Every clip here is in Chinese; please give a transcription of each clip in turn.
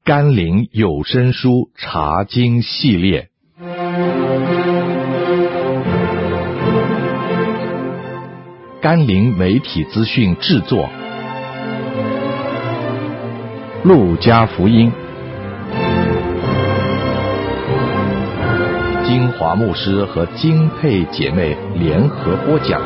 甘霖有声书查经系列。甘霖媒体资讯制作，路加福音，金华牧师和金佩姐妹联合播讲。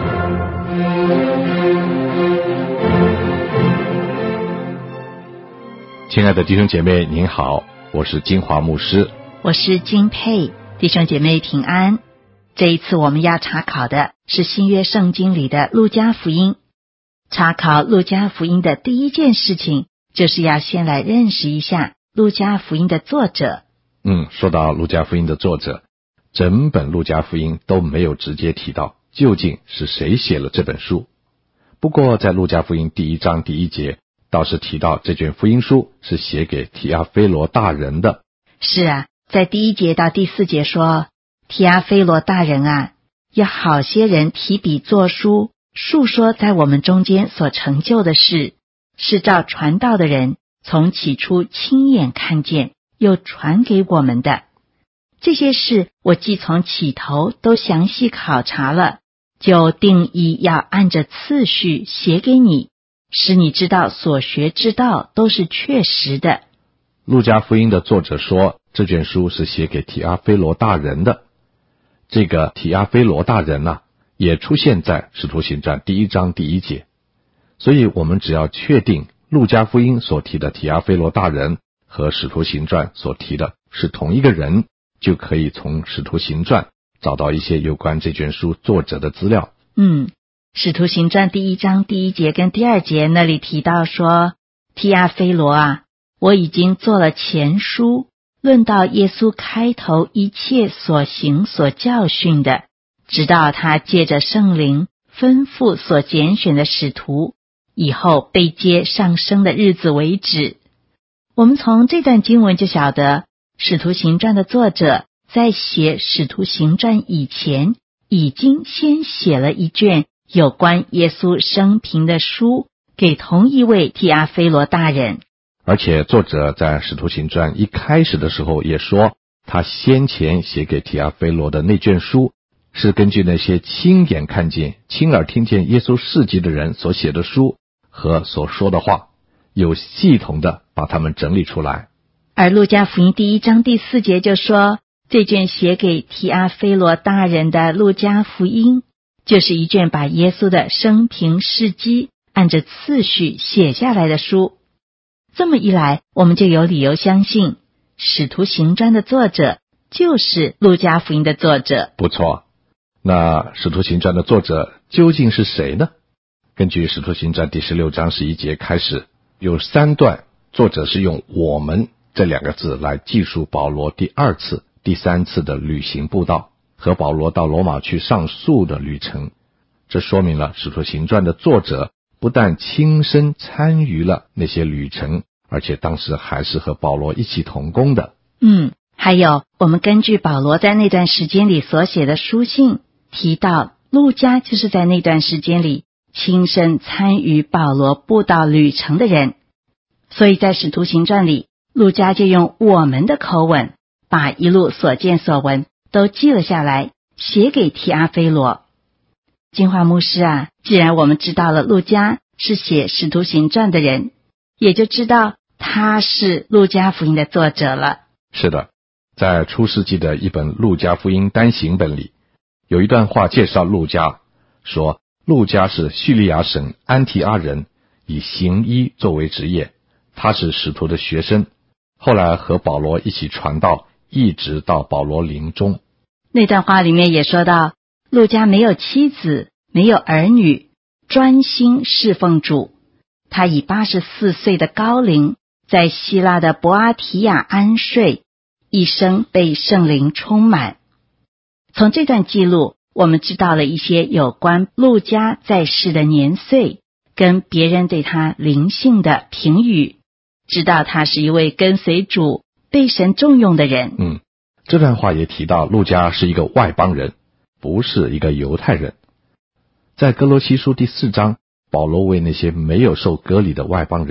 亲爱的弟兄姐妹您好，我是金华牧师， 我是金佩，弟兄姐妹平安。这一次我们要查考的是新约圣经里的路加福音。查考路加福音的第一件事情，就是要先来认识一下路加福音的作者。 说到路加福音的作者，整本路加福音都没有直接提到究竟是谁写了这本书。不过在路加福音第1章第1节倒是提到这卷福音书是写给提阿非罗大人的。 是啊，在第1节到第4节说，提阿非罗大人啊，有好些人提笔作书，述说在我们中间所成就的事，是照传道的人从起初亲眼看见，又传给我们的。这些事我既从起头都详细考察了，就定义要按着次序写给你，使你知道所学之道都是确实的。 路加福音的作者说，这卷书是写给提阿非罗大人的。这个提阿非罗大人也出现在使徒行传第1章第1节。所以我们只要确定路加福音所提的提阿非罗大人和使徒行传所提的是同一个人，就可以从使徒行传找到一些有关这卷书作者的资料。 使徒行传第1章第1节跟第2节那里提到说，提阿非罗啊，我已经做了前书，论到耶稣开头一切所行所教训的，直到他借着圣灵吩咐所拣选的使徒，以后被接上升的日子为止。我们从这段经文就晓得，使徒行传的作者在写使徒行传以前，已经先写了一卷有关耶稣生平的书给同一位提阿非罗大人。 而且作者在使徒行传一开始的时候也说，他先前写给提阿非罗的那卷书是根据那些亲眼看见亲耳听见耶稣事迹的人所写的书和所说的话，有系统的把它们整理出来。 而路加福音第1章第4节就说，这卷写给提阿非罗大人的路加福音，就是一卷把耶稣的生平事迹按着次序写下来的书。这么一来，我们就有理由相信使徒行传的作者就是路加福音的作者。 不错，那使徒行传的作者究竟是谁呢？根据使徒行传第16章11节开始，有3段作者是用我们这2个字来记述保罗第2次第3次的旅行布道和保罗到罗马去上诉的旅程。这说明了使徒行传的作者不但亲身参与了那些旅程，而且当时还是和保罗一起同工的。 还有我们根据保罗在那段时间里所写的书信提到，路加就是在那段时间里亲身参与保罗布道旅程的人。所以在使徒行传里，路加就用我们的口吻把一路所见所闻都记了下来，写给提阿非罗。金华牧师啊，既然我们知道了路加是写使徒行传的人，也就知道他是路加福音的作者了。 是的，在出世纪的一本路加福音单行本里，有一段话介绍路加，说路加是叙利亚省安提阿人，以行医作为职业，他是使徒的学生，后来和保罗一起传道，一直到保罗临终。 那段话里面也说到，路加没有妻子，没有儿女，专心侍奉主。他以84岁的高龄在希腊的伯阿提亚安睡，一生被圣灵充满。从这段记录，我们知道了一些有关路加在世的年岁跟别人对他灵性的评语，知道他是一位跟随主被神重用的人。 这段话也提到路加是一个外邦人，不是一个犹太人。在哥罗西书第4章，保罗为那些没有受割礼的外邦人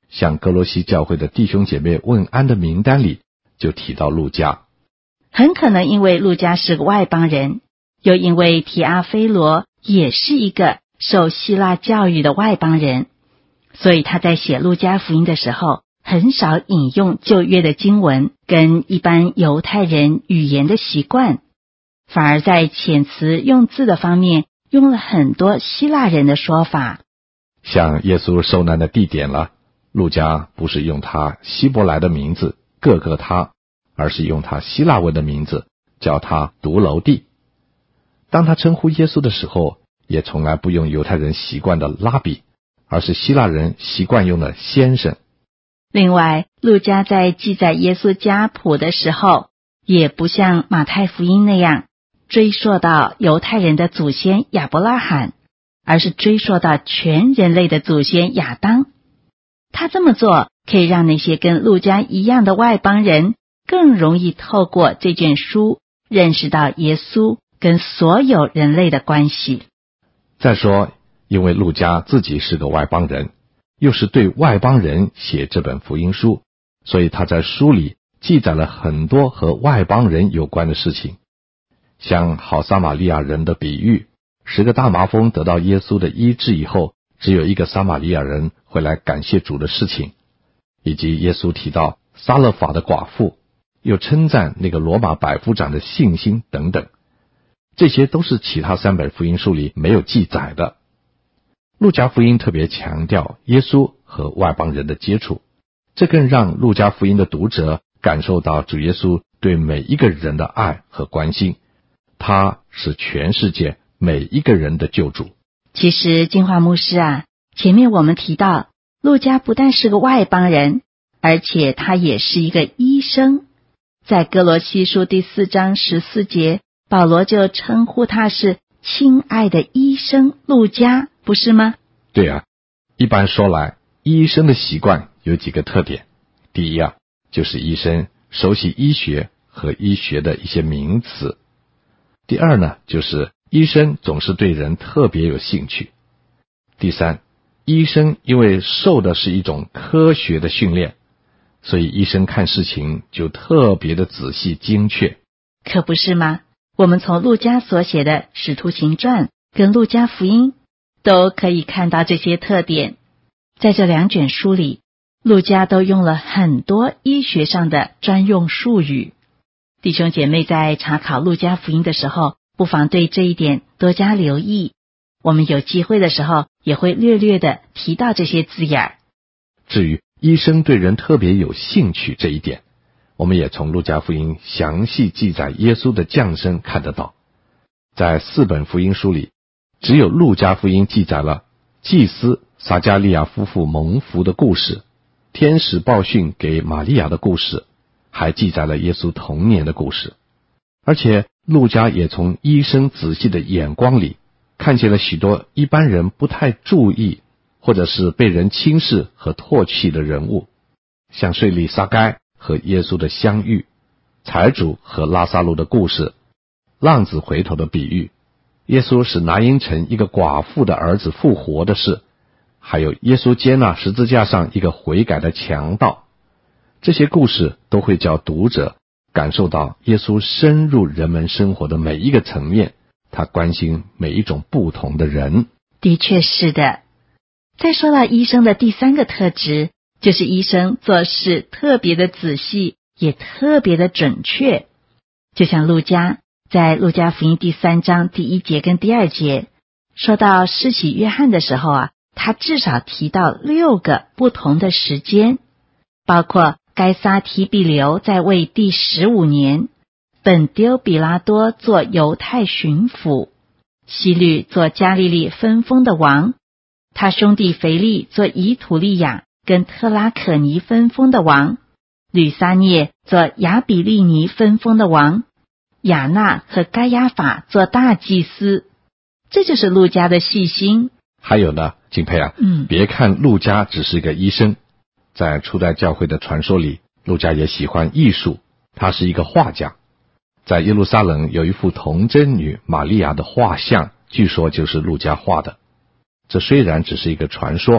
向哥罗西教会的弟兄姐妹问安的名单里就提到路加。 很可能因为路加是个外邦人，又因为提阿非罗也是一个受希腊教育的外邦人，所以他在写路加福音的时候很少引用旧约的经文跟一般犹太人语言的习惯，反而在遣词用字的方面用了很多希腊人的说法。 像耶稣受难的地点了，路加不是用他希伯来的名字各个他，而是用他希腊文的名字叫他独楼地。当他称呼耶稣的时候，也从来不用犹太人习惯的拉比，而是希腊人习惯用的先生。 另外，路加在记载耶稣家谱的时候，也不像马太福音那样追溯到犹太人的祖先亚伯拉罕，而是追溯到全人类的祖先亚当。他这么做可以让那些跟路加一样的外邦人更容易透过这卷书认识到耶稣跟所有人类的关系。 再说，因为路加自己是个外邦人，又是对外邦人写这本福音书，所以他在书里记载了很多和外邦人有关的事情，像好撒玛利亚人的比喻，10个大麻风得到耶稣的医治以后，只有一个撒玛利亚人会来感谢主的事情，以及耶稣提到撒勒法的寡妇，又称赞那个罗马百夫长的信心等等，这些都是其他3本福音书里没有记载的。路加福音特别强调耶稣和外邦人的接触，这更让路加福音的读者感受到主耶稣对每一个人的爱和关心，他是全世界每一个人的救主。 其实金华牧师啊，前面我们提到路加不但是个外邦人，而且他也是一个医生。在哥罗西书第4章14节，保罗就称呼他是亲爱的医生路加，不是吗？ 对啊，一般说来，医生的习惯有几个特点。第一啊，就是医生熟悉医学和医学的一些名词。第二呢，就是医生总是对人特别有兴趣。第三，医生因为受的是一种科学的训练，所以医生看事情就特别的仔细精确。 可不是吗？我们从路加所写的《使徒行传》跟路加福音都可以看到这些特点。在这2卷书里，路加都用了很多医学上的专用术语。弟兄姐妹在查考路加福音的时候，不妨对这一点多加留意。我们有机会的时候也会略略的提到这些字眼儿。 至于医生对人特别有兴趣这一点，我们也从路加福音详细记载耶稣的降生看得到。在4本福音书里，只有路加福音记载了祭司撒加利亚夫妇蒙福的故事，天使报讯给玛利亚的故事，还记载了耶稣童年的故事。而且路加也从医生仔细的眼光里看见了许多一般人不太注意或者是被人轻视和唾弃的人物，像税吏撒该和耶稣的相遇，财主和拉撒路的故事，浪子回头的比喻，耶稣使拿因城一个寡妇的儿子复活的事，还有耶稣接纳十字架上一个悔改的强盗。这些故事都会叫读者感受到耶稣深入人们生活的每一个层面，他关心每一种不同的人。 的确是的。再说到医生的第3个特质，就是医生做事特别的仔细，也特别的准确。就像路加在路加福音第3章第1节跟第2节说到施洗约翰的时候啊，他至少提到6个不同的时间，包括该撒提比留在位第15年，本丢比拉多做犹太巡抚，希律做加利利分封的王，他兄弟腓力做以土利亚跟特拉可尼分封的王，吕撒涅做亚比利尼分封的王，亚纳和该亚法做大祭司。这就是路加的细心。 还有呢，敬佩啊，别看路加只是个医生，在初代教会的传说里，路加也喜欢艺术，他是一个画家。在耶路撒冷有一幅童贞女玛利亚的画像，据说就是路加画的。这虽然只是一个传说，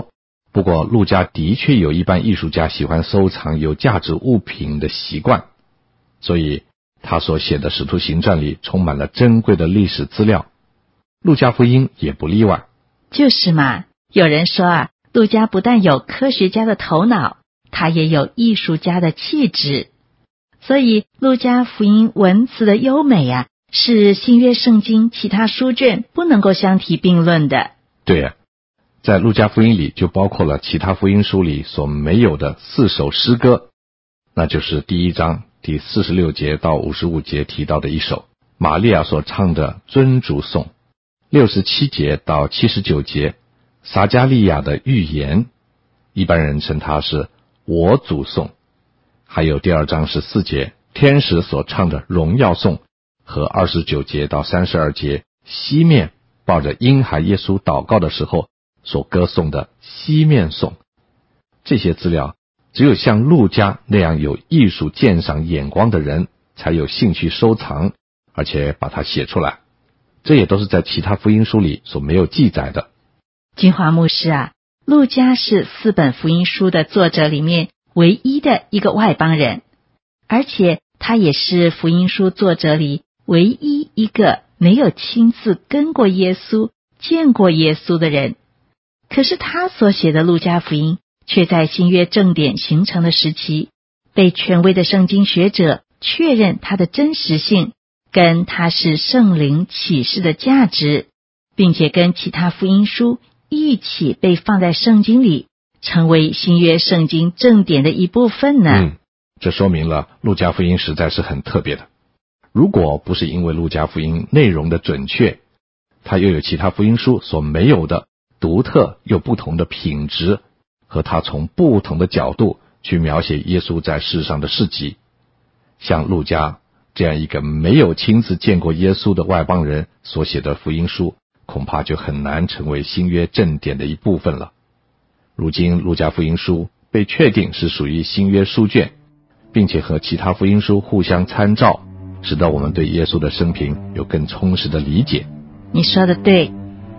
不过路加的确有一般艺术家喜欢收藏有价值物品的习惯，所以他所写的《使徒行传》里充满了珍贵的历史资料，路加福音也不例外。 就是嘛，有人说啊，路加不但有科学家的头脑，他也有艺术家的气质。所以路加福音文词的优美啊，是新约圣经其他书卷不能够相提并论的。 对啊，在路加福音里就包括了其他福音书里所没有的4首诗歌，那就是第1章第46节到55节提到的一首玛利亚所唱的尊主颂，67节到79节撒迦利亚的预言，一般人称它是我主颂，还有第2章14节天使所唱的荣耀颂和29节到32节西面抱着婴孩耶稣祷告的时候所歌颂的西面颂。这些资料只有像路加那样有艺术鉴赏眼光的人才有兴趣收藏，而且把它写出来，这也都是在其他福音书里所没有记载的。 金华牧师啊，路加是4本福音书的作者里面唯一的一个外邦人，而且他也是福音书作者里唯一一个没有亲自跟过耶稣、见过耶稣的人。可是他所写的路加福音却在新约正典形成的时期，被权威的圣经学者确认它的真实性，跟它是圣灵启示的价值，并且跟其他福音书一起被放在圣经里，成为新约圣经正典的一部分呢。 这说明了路加福音实在是很特别的。如果不是因为路加福音内容的准确，它又有其他福音书所没有的独特又不同的品质，和它从不同的角度去描写耶稣在世上的事迹。像路加这样一个没有亲自见过耶稣的外邦人所写的福音书，恐怕就很难成为新约正典的一部分了。如今路加福音书被确定是属于新约书卷，并且和其他福音书互相参照，使得我们对耶稣的生平有更充实的理解。 你说的对。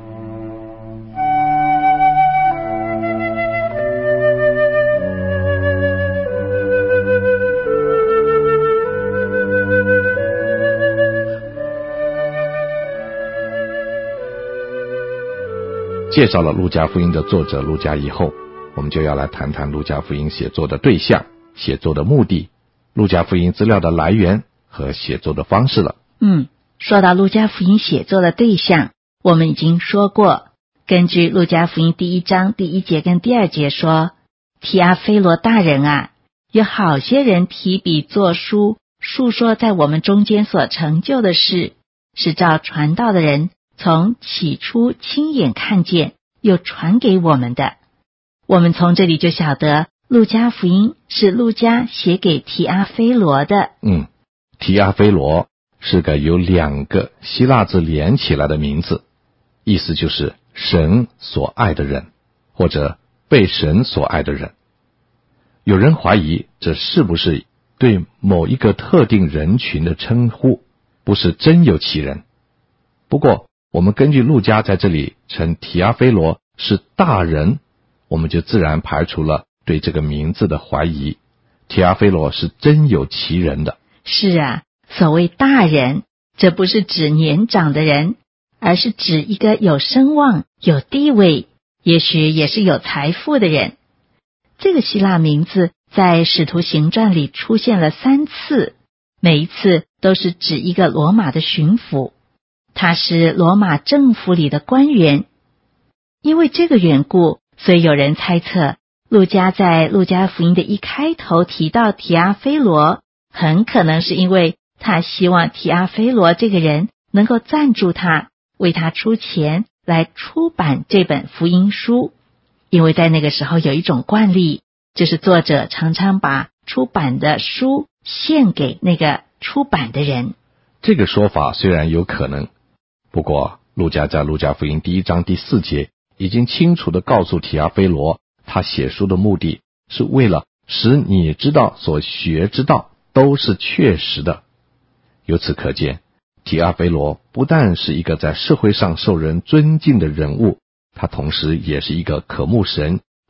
介绍了路加福音的作者路加以后，我们就要来谈谈路加福音写作的对象、写作的目的、路加福音资料的来源和写作的方式了。 说到路加福音写作的对象，我们已经说过，根据路加福音第1章第1节跟第2节说，提阿非罗大人啊，有好些人提笔作书，述说在我们中间所成就的事，是照传道的人从起初亲眼看见又传给我们的。我们从这里就晓得路加福音是路加写给提阿非罗的。 提阿非罗是个由2个希腊字连起来的名字，意思就是神所爱的人，或者被神所爱的人。有人怀疑这是不是对某一个特定人群的称呼，不是真有其人。不过我们根据路加在这里称提阿非罗是大人，我们就自然排除了对这个名字的怀疑。提阿非罗是真有其人的。 是啊，所谓大人，这不是指年长的人，而是指一个有声望、有地位，也许也是有财富的人。这个希腊名字在使徒行传里出现了3次，每一次都是指一个罗马的巡抚，他是罗马政府里的官员。因为这个缘故，所以有人猜测路加在路加福音的一开头提到提阿非罗，很可能是因为他希望提阿非罗这个人能够赞助他，为他出钱来出版这本福音书。因为在那个时候有一种惯例，就是作者常常把出版的书献给那个出版的人。 这个说法虽然有可能，不过路加在路加福音第1章第4节已经清楚地告诉提阿非罗，他写书的目的是为了使你知道所学之道都是确实的。由此可见，提阿非罗不但是一个在社会上受人尊敬的人物，他同时也是一个渴慕神、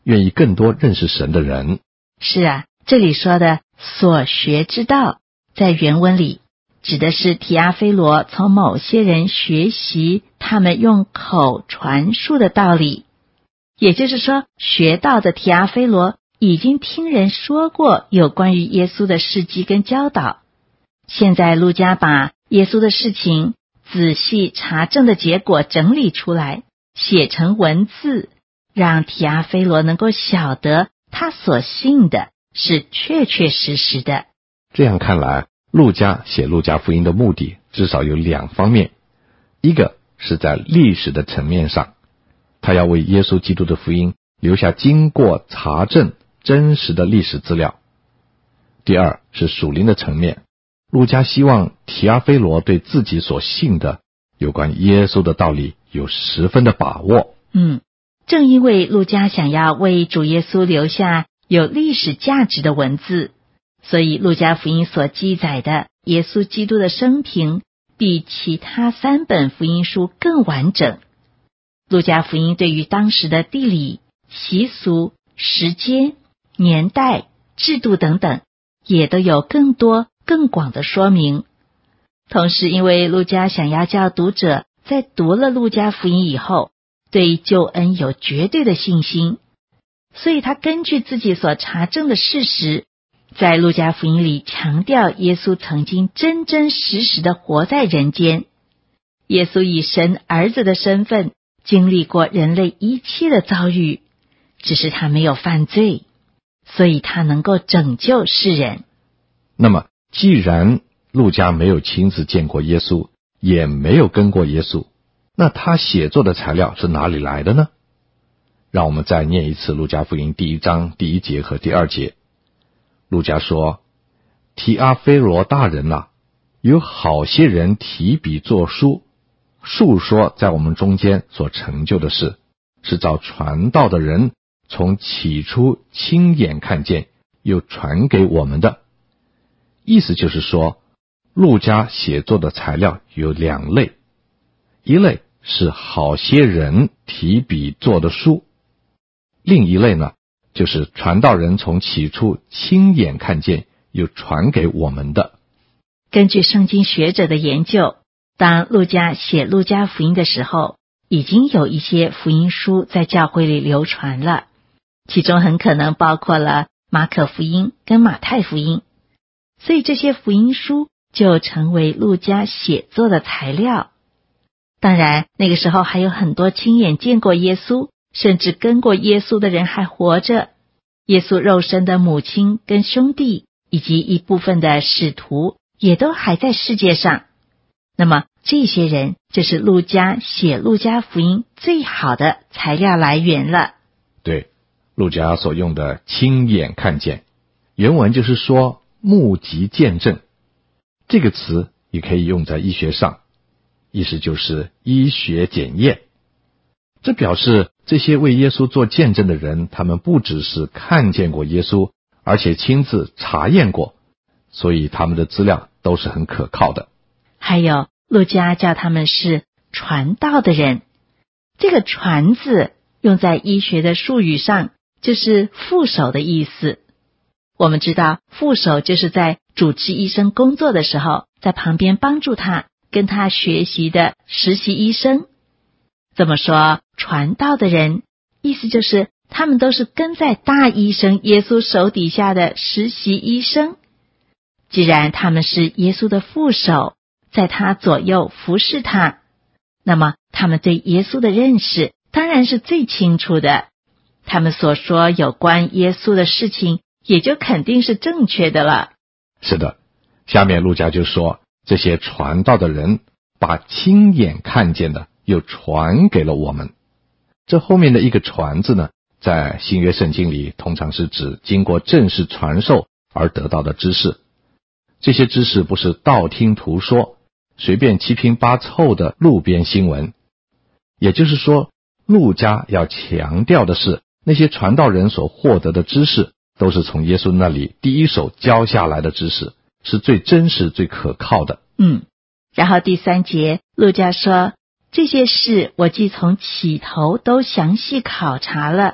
愿意更多认识神的人。 是啊，这里说的所学之道，在原文里指的是提阿非罗从某些人学习他们用口传述的道理。也就是说，学道的提阿非罗已经听人说过有关于耶稣的事迹跟教导。现在路加把耶稣的事情仔细查证的结果整理出来，写成文字，让提阿非罗能够晓得他所信的是确确实实的。 这样看来，路加写路加福音的目的至少有2方面。一个是在历史的层面上，他要为耶稣基督的福音留下经过查证真实的历史资料。第二是属灵的层面，路加希望提阿非罗对自己所信的有关耶稣的道理有十分的把握。 正因为路加想要为主耶稣留下有历史价值的文字，所以路加福音所记载的耶稣基督的生平比其他3本福音书更完整。路加福音对于当时的地理、习俗、时间、年代、制度等等，也都有更多更广的说明。同时，因为路加想要叫读者在读了路加福音以后，对救恩有绝对的信心，所以他根据自己所查证的事实，在路加福音里强调耶稣曾经真真实实的活在人间。耶稣以神儿子的身份经历过人类一切的遭遇，只是他没有犯罪，所以他能够拯救世人。 那么既然路加没有亲自见过耶稣，也没有跟过耶稣，那他写作的材料是哪里来的呢？让我们再念一次路加福音第1章第1节和第2节。路加说，提阿非罗大人啊，有好些人提笔作书，述说在我们中间所成就的事，是照传道的人从起初亲眼看见，又传给我们的。意思就是说，路加写作的材料有2类，一类是好些人提笔做的书，另一类呢，就是传道人从起初亲眼看见，又传给我们的。 根据圣经学者的研究，当路加写路加福音的时候，已经有一些福音书在教会里流传了，其中很可能包括了马可福音跟马太福音，所以这些福音书就成为路加写作的材料。当然，那个时候还有很多亲眼见过耶稣，甚至跟过耶稣的人还活着。耶稣肉身的母亲跟兄弟，以及一部分的使徒，也都还在世界上。那么这些人就是路加写路加福音最好的材料来源了。 对，路加所用的亲眼看见，原文就是说目击见证，这个词也可以用在医学上，意思就是医学检验。这表示这些为耶稣做见证的人，他们不只是看见过耶稣，而且亲自查验过，所以他们的资料都是很可靠的。 还有路加叫他们是传道的人，这个传字用在医学的术语上就是副手的意思。我们知道副手就是在主治医生工作的时候，在旁边帮助他跟他学习的实习医生。这么说，传道的人意思就是他们都是跟在大医生耶稣手底下的实习医生。既然他们是耶稣的副手，在他左右服侍他，那么他们对耶稣的认识当然是最清楚的，他们所说有关耶稣的事情也就肯定是正确的了。 是的，下面路加就说，这些传道的人把亲眼看见的又传给了我们。这后面的一个传字呢，在新约圣经里通常是指经过正式传授而得到的知识。这些知识不是道听途说，随便七拼八凑的路边新闻。也就是说，路加要强调的是，那些传道人所获得的知识都是从耶稣那里第一手教下来的知识，是最真实最可靠的。 然后第3节路加说，这些事我既从起头都详细考察了，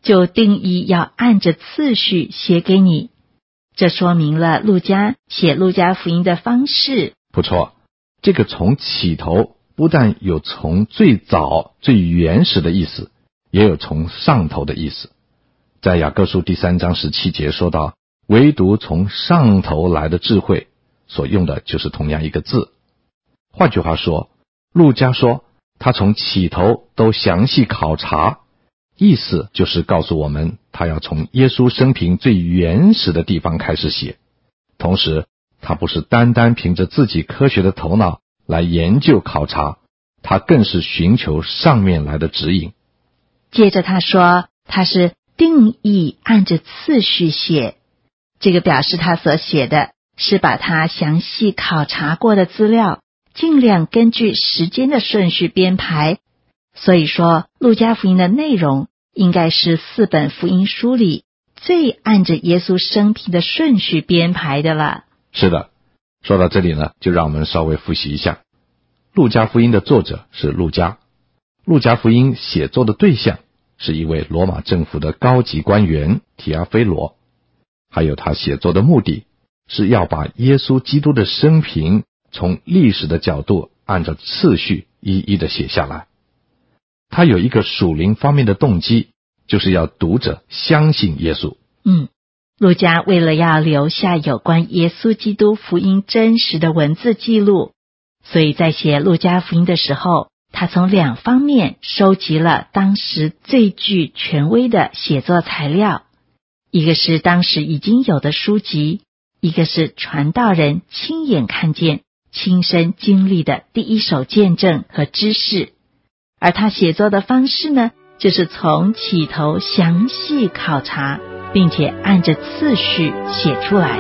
就定义要按着次序写给你。这说明了路加写路加福音的方式。 不错，这个从起头不但有从最早最原始的意思，也有从上头的意思。在雅各书第3章17节说到，唯独从上头来的智慧，所用的就是同样一个字。换句话说，路加说他从起头都详细考察，意思就是告诉我们，他要从耶稣生平最原始的地方开始写。同时，他不是单单凭着自己科学的头脑来研究考察，他更是寻求上面来的指引。 接着他说，他是定义按着次序写，这个表示他所写的是把他详细考察过的资料，尽量根据时间的顺序编排。所以说，路加福音的内容应该是4本福音书里最按着耶稣生平的顺序编排的了。 是的，说到这里呢，就让我们稍微复习一下。路加福音的作者是路加，路加福音写作的对象是一位罗马政府的高级官员提阿非罗，还有他写作的目的是要把耶稣基督的生平从历史的角度按照次序一一的写下来。他有一个属灵方面的动机，就是要读者相信耶稣。 路加为了要留下有关耶稣基督福音真实的文字记录，所以在写路加福音的时候，他从2方面收集了当时最具权威的写作材料，一个是当时已经有的书籍，一个是传道人亲眼看见、亲身经历的第一手见证和知识。而他写作的方式呢，就是从起头详细考察，并且按着次序写出来。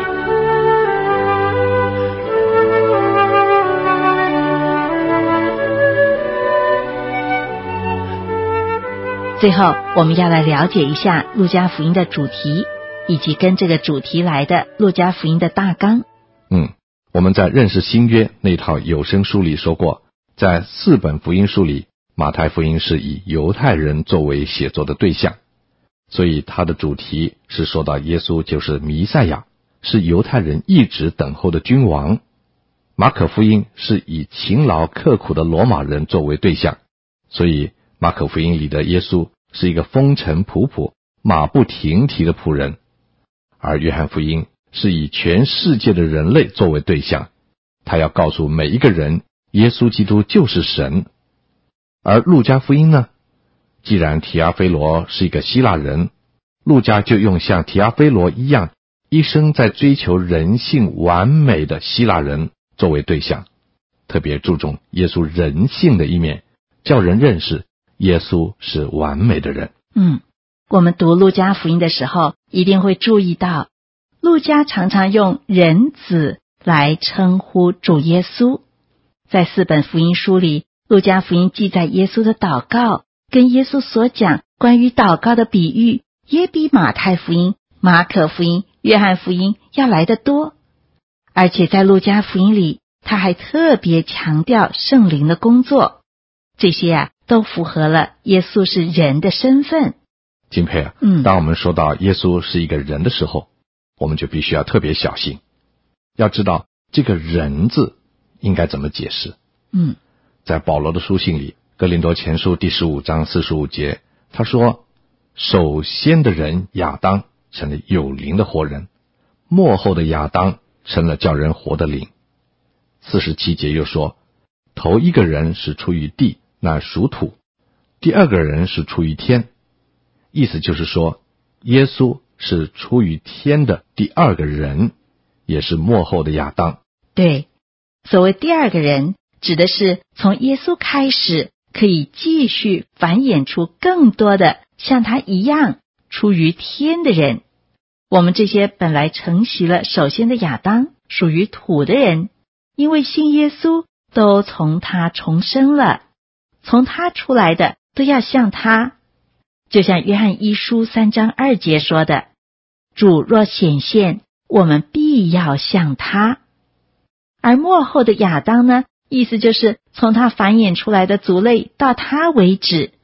最后，我们要来了解一下路加福音的主题，以及跟这个主题来的路加福音的大纲。 我们在认识新约那套有声书里说过，在4本福音书里，马太福音是以犹太人作为写作的对象，所以它的主题是说到耶稣就是弥赛亚，是犹太人一直等候的君王。马可福音是以勤劳刻苦的罗马人作为对象，所以马可福音里的耶稣是一个风尘仆仆、马不停蹄的仆人。而约翰福音是以全世界的人类作为对象，他要告诉每一个人，耶稣基督就是神。而路加福音呢，既然提阿非罗是一个希腊人，路加就用像提阿非罗一样一生在追求人性完美的希腊人作为对象，特别注重耶稣人性的一面，叫人认识耶稣是完美的人。 我们读路加福音的时候，一定会注意到，路加常常用人子来称呼主耶稣。在4本福音书里，路加福音记载耶稣的祷告，跟耶稣所讲关于祷告的比喻，也比马太福音、马可福音、约翰福音要来得多。而且在路加福音里，他还特别强调圣灵的工作，这些都符合了耶稣是人的身份。 金佩当我们说到耶稣是一个人的时候，我们就必须要特别小心，要知道这个人字应该怎么解释。在保罗的书信里，哥林多前书第15章45节，他说，首先的人亚当成了有灵的活人，末后的亚当成了叫人活的灵。47节又说，头一个人是出于地，那属土；第二个人是出于天。意思就是说，耶稣是出于天的第二个人，也是末后的亚当。 对，所谓第二个人，指的是从耶稣开始可以继续繁衍出更多的像他一样出于天的人。我们这些本来承袭了首先的亚当，属于土的人，因为信耶稣，都从他重生了，从他出来的都要像他。就像约翰一书3章2节说的，主若显现，我们必要像他。而末后的亚当呢，意思就是从他繁衍出来的族类到他为止，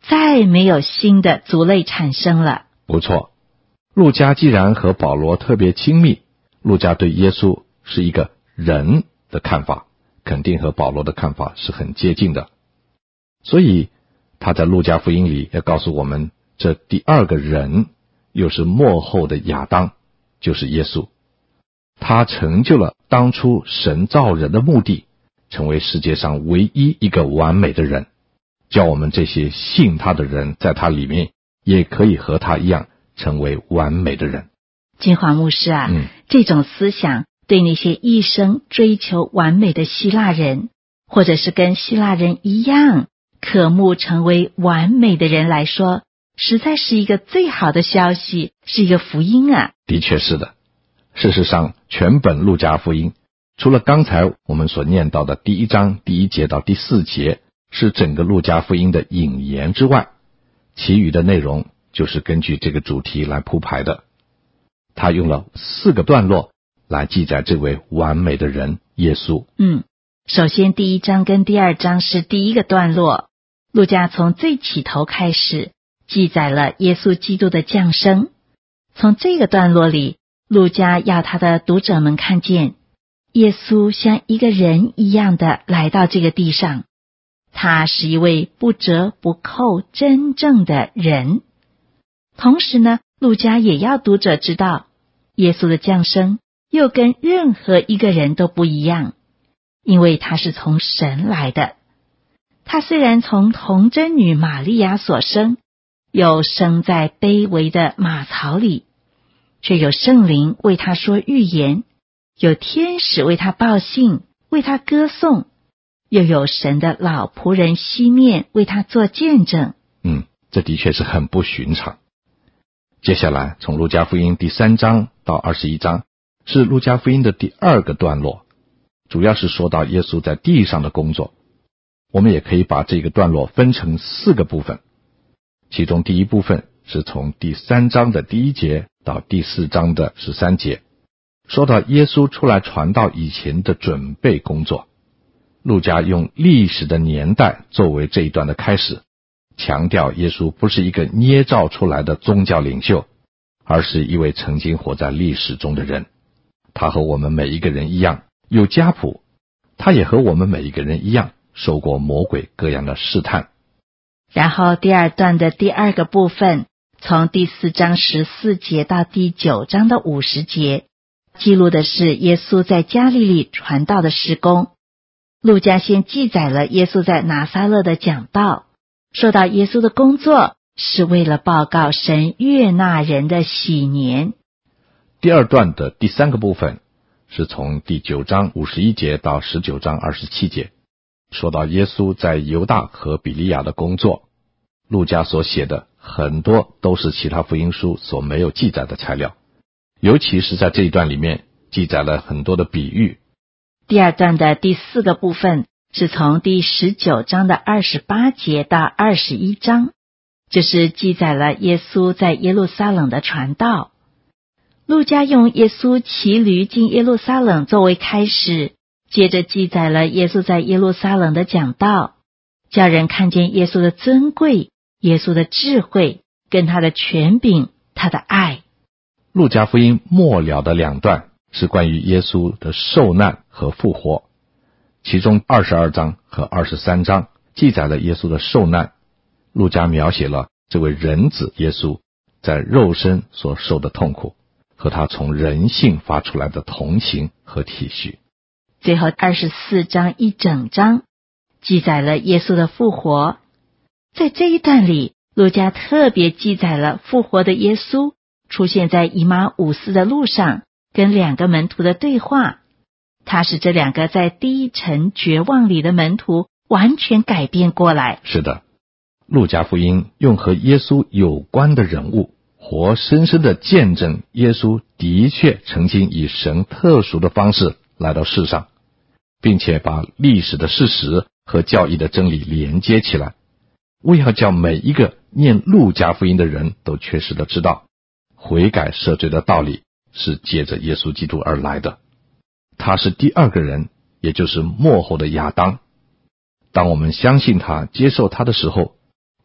再没有新的族类产生了。 不错，路加既然和保罗特别亲密，路加对耶稣是一个人的看法，肯定和保罗的看法是很接近的。所以他在路加福音里也告诉我们，这第二个人又是末后的亚当，就是耶稣。他成就了当初神造人的目的，成为世界上唯一一个完美的人，叫我们这些信他的人在他里面也可以和他一样成为完美的人。 金华牧师啊，这种思想对那些一生追求完美的希腊人，或者是跟希腊人一样渴慕成为完美的人来说，实在是一个最好的消息，是一个福音啊。 的确是的。事实上，全本路加福音除了刚才我们所念到的第1章第1节到第4节是整个路加福音的引言之外，其余的内容就是根据这个主题来铺排的。他用了4个段落来记载这位完美的人耶稣。 首先第1章跟第2章是第一个段落，路加从最起头开始记载了耶稣基督的降生。从这个段落里，路加要他的读者们看见耶稣像一个人一样的来到这个地上，他是一位不折不扣真正的人。同时呢，路加也要读者知道，耶稣的降生又跟任何一个人都不一样，因为他是从神来的。他虽然从童贞女玛利亚所生，又生在卑微的马槽里，却有圣灵为他说预言，有天使为他报信，为他歌颂，又有神的老仆人西面为他做见证。 这的确是很不寻常。接下来从路加福音第3章到21章是路加福音的第2个段落，主要是说到耶稣在地上的工作。我们也可以把这个段落分成4个部分，其中第一部分是从第3章的第1节到第4章的13节，说到耶稣出来传道以前的准备工作。路加用历史的年代作为这一段的开始，强调耶稣不是一个捏造出来的宗教领袖，而是一位曾经活在历史中的人。他和我们每一个人一样有家谱，他也和我们每一个人一样受过魔鬼各样的试探。 然后第2段的第2个部分，从第4章14节到第9章的50节，记录的是耶稣在加利利传道的事工。路加先记载了耶稣在拿撒勒的讲道，说到耶稣的工作是为了报告神悦纳人的喜年。 第2段的第3个部分是从第9章51节到19章27节，说到耶稣在犹大和比利亚的工作。路加所写的很多都是其他福音书所没有记载的材料，尤其是在这一段里面记载了很多的比喻。 第2段的第4个部分是从第19章的28节到21章，就是记载了耶稣在耶路撒冷的传道。路加用耶稣骑驴进耶路撒冷作为开始，接着记载了耶稣在耶路撒冷的讲道，叫人看见耶稣的尊贵，耶稣的智慧，跟他的权柄，他的爱。 路加福音末了的2段是关于耶稣的受难和复活，其中22章和23章记载了耶稣的受难。路加描写了这位人子耶稣在肉身所受的痛苦，和他从人性发出来的同情和体恤。 最后24章一整章记载了耶稣的复活。在这一段里，路加特别记载了复活的耶稣出现在以马忤斯的路上，跟2个门徒的对话。他使这2个在低沉绝望里的门徒完全改变过来。 是的，路加福音用和耶稣有关的人物活生生的见证耶稣的确曾经以神特殊的方式来到世上，并且把历史的事实和教义的真理连接起来，为要叫每一个念路加福音的人都确实的知道，悔改赦罪的道理是借着耶稣基督而来的。他是第2个人，也就是末后的亚当。当我们相信他，接受他的时候，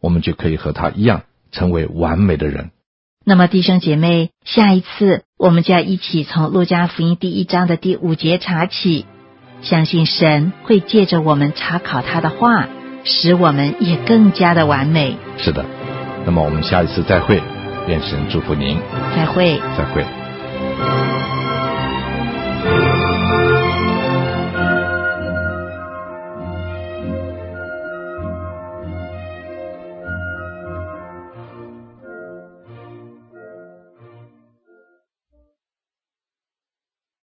我们就可以和他一样成为完美的人。 那么弟兄姐妹，下一次我们就要一起从路加福音第1章的第5节查起，相信神会借着我们查考他的话，使我们也更加的完美。 是的，那么我们下一次再会，愿神祝福您。 再会。 再会。